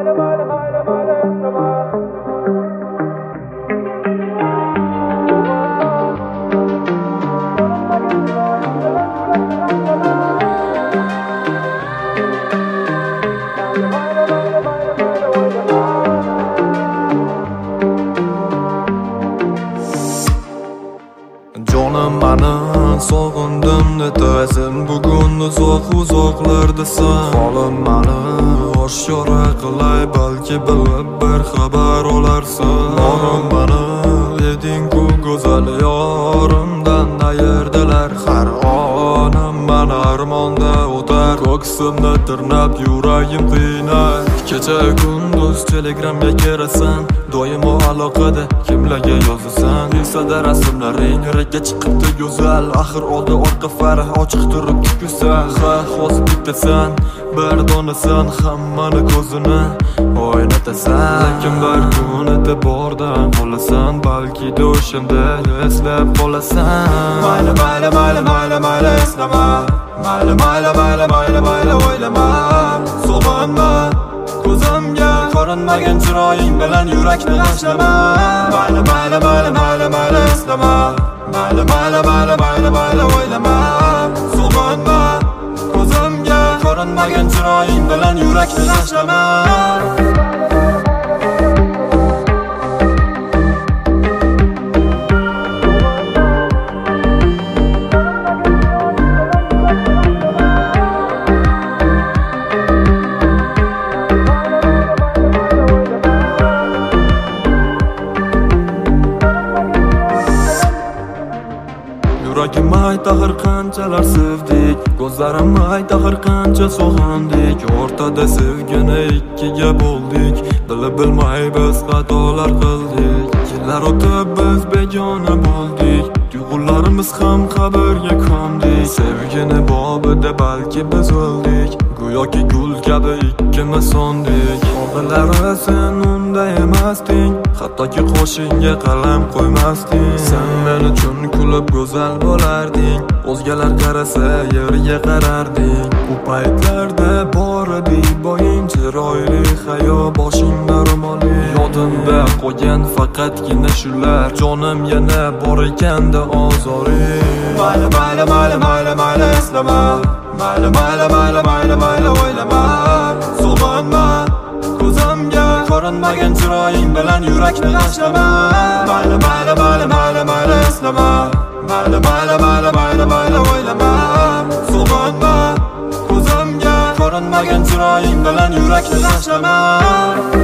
Jonim mani sog'indim netasin bugun uzoqlardasan Holim mani oshkora qilay balki bilib bir xabar olarsan Norim mani eding-ku go'zal yorimdan ayirdilar Har onim mana armonda o'tar ko'ksimni tirnab yuragim qiynay Kecha kunduz telegramga kirasan doimo aloqada kimlarga yozasan Insada rasmlaring yurakka chiqibdi go'zal Axir oldi orqa farq ochiq turibdi go'zal Ha hozir bittasan bir donasan hammani ko'zini o'ynatasan Lekin bir kun e'tibordan qolasan balki o'shanda eslab qolasan Mayli mayli mayli mayli mayli eslama Mayli mayli mayli mayli mayli o'ylama Sog'inma ko'zimga ko'rinmagan chiroying bilan yurakni tashlama Mayli mayli mayli mayli mayli eslama Mayli mayli mayli mayli mayli o'ylama Sog'inma ko'zimga ko'rinmagan chiroying bilan yurakni tashlama Yuragim ayta har qanchalar sevdik Ko'zlarim ayta har qancha sog'indik O'rtada sevgini ikkiga bo'ldik Bilib bilmay biz xatolar qildik Yillar o'tib biz begona bo'ldik Tuyg'ularimiz ham qabrga ko'mdik Sevgini bobida balki biz o'ldik Go'yoki gul kabi ikkimiz sondik Oldinlari sen unday emasding Hattoki qo'shingga qalam qo'ymasding Sen men uchun kulib go'zal bo'larding O'zgalar qarasa yerga qararding Bu paytlarda bor edi boying chiroyli hayo boshingda ro'moli Yodimda qolgan faqatgina shular Jonim yana bor ekanda ozoring Mayli mayli mayli mayli mayli eslama Mayli mayli mayli mayli mayli o'ylama Sog'inma ko'zimga ko'rinmagan chiroying bilan yurakni tashlama Mayli mayli mayli mayli mayli eslama Mayli mayli mayli mayli mayli o'ylama Sog'inma ko'zimga ko'rinmagan chiroying bilan yurakni tashlama